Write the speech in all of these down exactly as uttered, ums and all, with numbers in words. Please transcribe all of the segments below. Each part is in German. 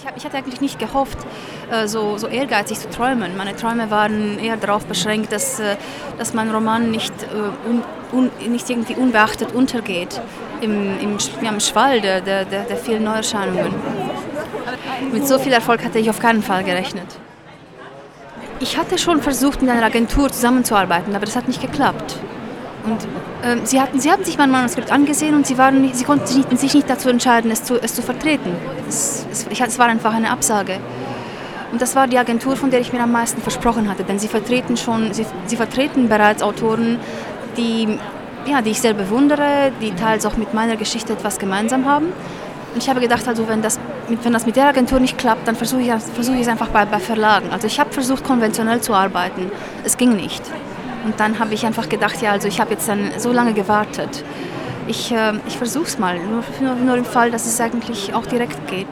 Ich, hab, ich hatte eigentlich nicht gehofft, äh, so, so ehrgeizig zu träumen. Meine Träume waren eher darauf beschränkt, dass, äh, dass mein Roman nicht, äh, un, un, nicht irgendwie unbeachtet untergeht im, im, ja, im Schwall der, der, der vielen Neuerscheinungen. Mit so viel Erfolg hatte ich auf keinen Fall gerechnet. Ich hatte schon versucht, mit einer Agentur zusammenzuarbeiten, aber das hat nicht geklappt. Und ähm, sie, hatten, sie haben sich mein Manuskript angesehen und sie, waren nicht, sie konnten sich nicht, sich nicht dazu entscheiden, es zu, es zu vertreten. Es, es, ich, es war einfach eine Absage. Und das war die Agentur, von der ich mir am meisten versprochen hatte, denn sie vertreten, schon, sie, sie vertreten bereits Autoren, die, ja, die ich sehr bewundere, die teils auch mit meiner Geschichte etwas gemeinsam haben. Und ich habe gedacht, also wenn, das, wenn das mit der Agentur nicht klappt, dann versuche ich, versuche ich es einfach bei, bei Verlagen. Also ich habe versucht, konventionell zu arbeiten. Es ging nicht. Und dann habe ich einfach gedacht, ja, also ich habe jetzt dann so lange gewartet. Ich, äh, ich versuche es mal, nur, nur, nur im Fall, dass es eigentlich auch direkt geht.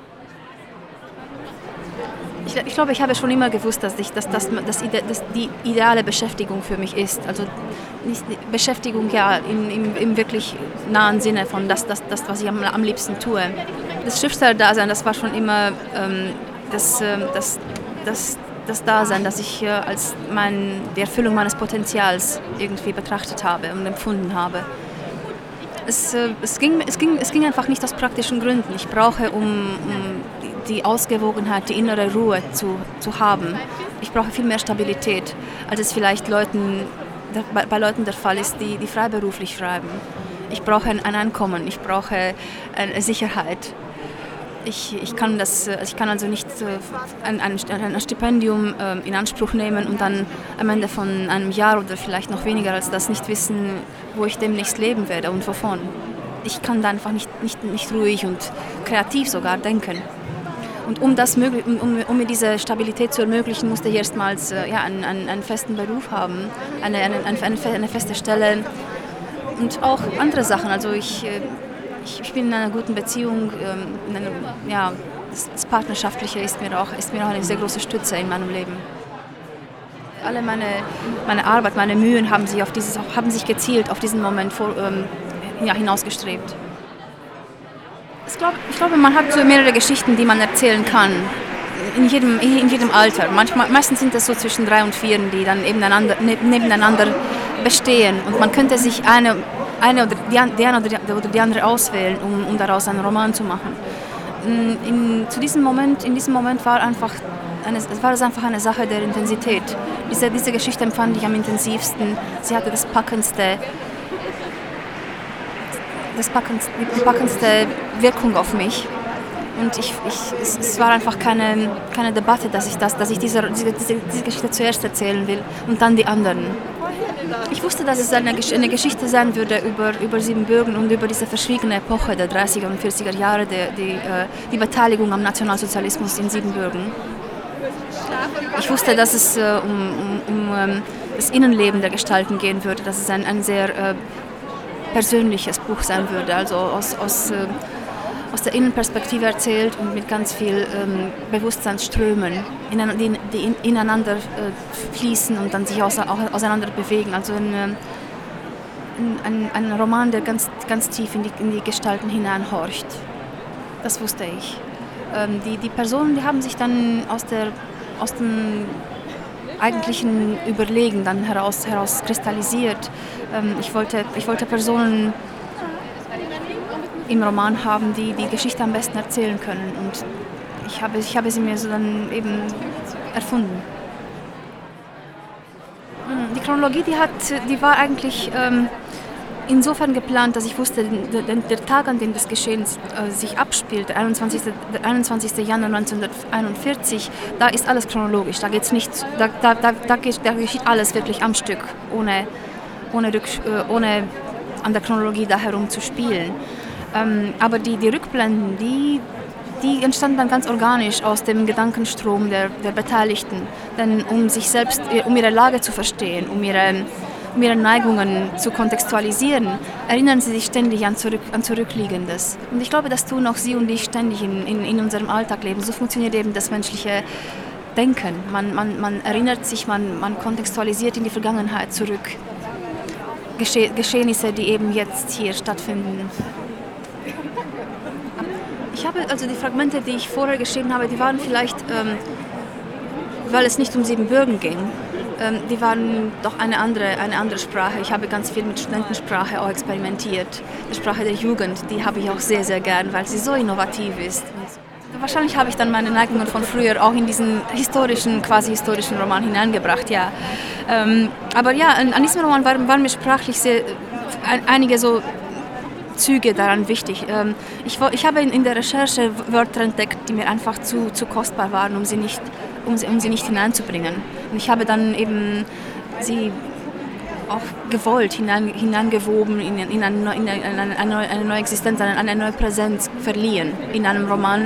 Ich, ich glaube, ich habe schon immer gewusst, dass, ich, dass, dass, dass, dass die ideale Beschäftigung für mich ist. Also nicht Beschäftigung ja im, im, im wirklich nahen Sinne von das, das, das was ich am, am liebsten tue. Das Schriftsteller-Dasein, das war schon immer ähm, das, äh, das, das das Dasein, das ich äh, als mein, die Erfüllung meines Potenzials irgendwie betrachtet habe und empfunden habe. Es, äh, es, ging, es, ging, es ging einfach nicht aus praktischen Gründen. Ich brauche, um, um die Ausgewogenheit, die innere Ruhe zu, zu haben, ich brauche viel mehr Stabilität, als es vielleicht Leuten, bei, bei Leuten der Fall ist, die, die freiberuflich schreiben. Ich brauche ein, ein Einkommen, ich brauche eine Sicherheit. Ich, ich, kann das, ich kann also nicht ein, ein, ein Stipendium in Anspruch nehmen und dann am Ende von einem Jahr oder vielleicht noch weniger als das nicht wissen, wo ich demnächst leben werde und wovon. Ich kann da einfach nicht, nicht, nicht ruhig und kreativ sogar denken. Und um, das, um, um mir diese Stabilität zu ermöglichen, musste ich erstmals ja, einen, einen, einen festen Beruf haben, eine, eine, eine, eine feste Stelle und auch andere Sachen. Also ich, Ich bin in einer guten Beziehung, in einem, ja, das Partnerschaftliche ist mir, auch, ist mir auch eine sehr große Stütze in meinem Leben. Alle meine, meine Arbeit, meine Mühen haben sich, auf dieses, haben sich gezielt auf diesen Moment vor, ähm, ja, hinausgestrebt. Ich glaube, ich glaube, man hat so mehrere Geschichten, die man erzählen kann, in jedem, in jedem Alter. Manchmal, meistens sind das so zwischen drei und vier, die dann nebeneinander, nebeneinander bestehen und man könnte sich eine eine oder die, die eine oder die, oder die andere auswählen, um, um daraus einen Roman zu machen. In, in, zu diesem Moment, in diesem Moment war, einfach eine, war es einfach eine Sache der Intensität. Diese, diese Geschichte empfand ich am intensivsten. Sie hatte das packendste, das packendste, die packendste Wirkung auf mich. Und ich, ich, es, es war einfach keine, keine Debatte, dass ich, das, dass ich diese, diese, diese Geschichte zuerst erzählen will und dann die anderen. Ich wusste, dass es eine, eine Geschichte sein würde über, über Siebenbürgen und über diese verschwiegene Epoche der dreißiger und vierziger Jahre, die, die, die Beteiligung am Nationalsozialismus in Siebenbürgen. Ich wusste, dass es äh, um, um, um das Innenleben der Gestalten gehen würde, dass es ein, ein sehr äh, persönliches Buch sein würde, also aus, aus, äh, aus der Innenperspektive erzählt und mit ganz viel ähm, Bewusstseinsströmen, in, die, die in, ineinander äh, fließen und dann sich außer, auch auseinander bewegen. Also ein, ein, ein Roman, der ganz, ganz tief in die, in die Gestalten hineinhorcht. Das wusste ich. Ähm, die, die Personen, die haben sich dann aus, der, aus dem eigentlichen Überlegen dann heraus, heraus kristallisiert. Ähm, ich, wollte, ich wollte Personen im Roman haben, die die Geschichte am besten erzählen können. Und ich habe, ich habe sie mir so dann eben erfunden. Die Chronologie, die, hat, die war eigentlich ähm, insofern geplant, dass ich wusste, der, der Tag, an dem das Geschehen äh, sich abspielt, der einundzwanzigste Januar neunzehnhunderteinundvierzig, da ist alles chronologisch. Da, geht's nicht, da, da, da, da, geht, da geschieht alles wirklich am Stück, ohne, ohne, Rück, äh, ohne an der Chronologie da herum zu spielen. Ähm, aber die, die Rückblenden, die, die entstanden dann ganz organisch aus dem Gedankenstrom der, der Beteiligten. Denn um sich selbst, um ihre Lage zu verstehen, um ihre, um ihre Neigungen zu kontextualisieren, erinnern sie sich ständig an, zurück, an Zurückliegendes. Und ich glaube, das tun auch Sie und ich ständig in, in, in unserem Alltag leben. So funktioniert eben das menschliche Denken. Man, man, man erinnert sich, man, man kontextualisiert in die Vergangenheit zurück. Gesche- Geschehnisse, die eben jetzt hier stattfinden. Ich habe also die Fragmente, die ich vorher geschrieben habe, die waren vielleicht, ähm, weil es nicht um Siebenbürgen ging, ähm, die waren doch eine andere, eine andere Sprache. Ich habe ganz viel mit Studentensprache auch experimentiert. Die Sprache der Jugend, die habe ich auch sehr, sehr gern, weil sie so innovativ ist. Und wahrscheinlich habe ich dann meine Neigungen von früher auch in diesen historischen, quasi historischen Roman hineingebracht, ja. Ähm, aber ja, an, an diesem Roman waren, waren mir sprachlich sehr, ein, einige so Züge daran wichtig. Ähm, ich, ich habe in, in der Recherche Wörter entdeckt, die mir einfach zu, zu kostbar waren, um sie nicht, um sie, um sie nicht hineinzubringen. Und ich habe dann eben sie auch gewollt hinein, hineingewoben in, in, eine, in eine, eine, neue, eine neue Existenz, eine, eine neue Präsenz verliehen in einem Roman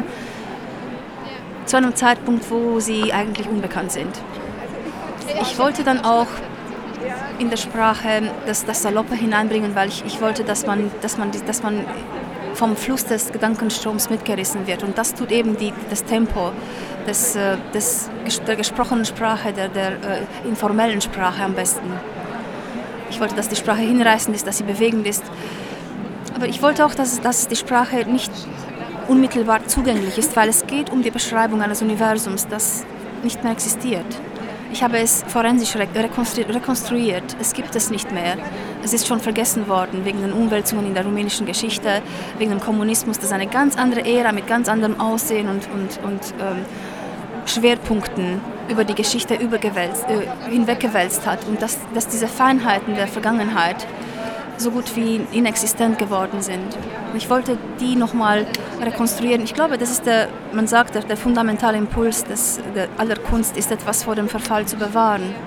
zu einem Zeitpunkt, wo sie eigentlich unbekannt sind. Ich wollte dann auch in der Sprache das, das Saloppe hineinbringen, weil ich, ich wollte, dass man, dass, man, dass man vom Fluss des Gedankenstroms mitgerissen wird. Und das tut eben die, das Tempo des, des, der gesprochenen Sprache, der, der äh, informellen Sprache am besten. Ich wollte, dass die Sprache hinreißend ist, dass sie bewegend ist. Aber ich wollte auch, dass, dass die Sprache nicht unmittelbar zugänglich ist, weil es geht um die Beschreibung eines Universums, das nicht mehr existiert. Ich habe es forensisch rekonstruiert. Es gibt es nicht mehr. Es ist schon vergessen worden wegen den Umwälzungen in der rumänischen Geschichte, wegen dem Kommunismus, das eine ganz andere Ära mit ganz anderem Aussehen und, und, und ähm, Schwerpunkten über die Geschichte übergewälzt, äh, hinweggewälzt hat und dass, dass diese Feinheiten der Vergangenheit so gut wie inexistent geworden sind. Ich wollte die nochmal rekonstruieren. Ich glaube, das ist der, man sagt, der, der fundamentale Impuls des, der, aller Kunst ist, etwas vor dem Verfall zu bewahren.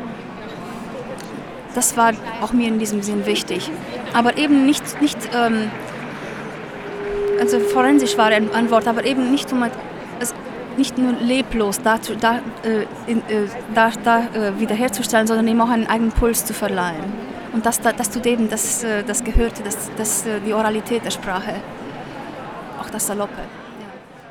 Das war auch mir in diesem Sinn wichtig. Aber eben nicht, nicht ähm, also forensisch war ein, ein Wort, aber eben nicht, um es nicht nur leblos da, da, äh, in, äh, da, da äh, wiederherzustellen, sondern eben auch einen eigenen Puls zu verleihen. Und das, das tut eben das, das Gehörte, das, das, die Oralität der Sprache, auch das Saloppe. Ja.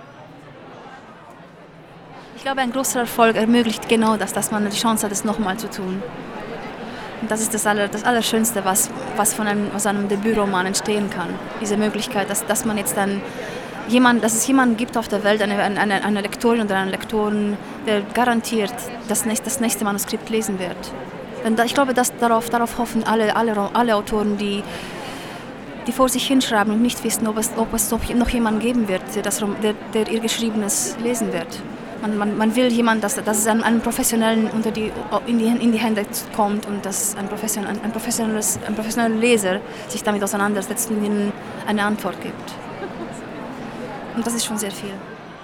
Ich glaube, ein großer Erfolg ermöglicht genau das, dass man die Chance hat, es nochmal zu tun. Und das ist das, Aller, das Allerschönste, was, was von einem, aus einem Debütroman entstehen kann. Diese Möglichkeit, dass, dass man jetzt dann jemand, dass es jemanden gibt auf der Welt, eine, eine, eine Lektorin oder einen Lektoren, der garantiert das nächste, das nächste Manuskript lesen wird. Denn da, ich glaube, dass darauf, darauf hoffen alle, alle, alle Autoren, die, die vor sich hinschreiben und nicht wissen, ob es, ob es noch jemanden geben wird, der, das, der, der ihr Geschriebenes lesen wird. Man, man, man will jemanden, dass, dass es einem, einem Professionellen unter die, in, die, in die Hände kommt und dass ein, Profession, ein, ein, professionelles, ein professioneller Leser sich damit auseinandersetzt und ihnen eine Antwort gibt. Und das ist schon sehr viel.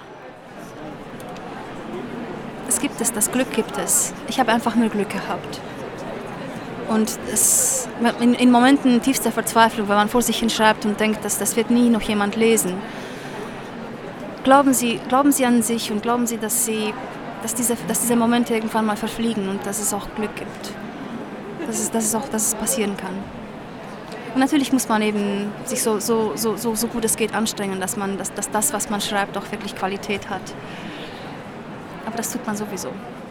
Es gibt es, das Glück gibt es. Ich habe einfach nur Glück gehabt. Und es, in, in Momenten tiefster Verzweiflung, wenn man vor sich hin schreibt und denkt, dass das wird nie noch jemand lesen, glauben Sie, glauben Sie an sich und glauben Sie, dass, Sie, dass, diese, dass diese Momente irgendwann mal verfliegen und dass es auch Glück gibt. Dass es, dass es auch dass es passieren kann. Und natürlich muss man eben sich so, so, so, so, so gut es geht anstrengen, dass, man, dass, dass das, was man schreibt, auch wirklich Qualität hat. Aber das tut man sowieso.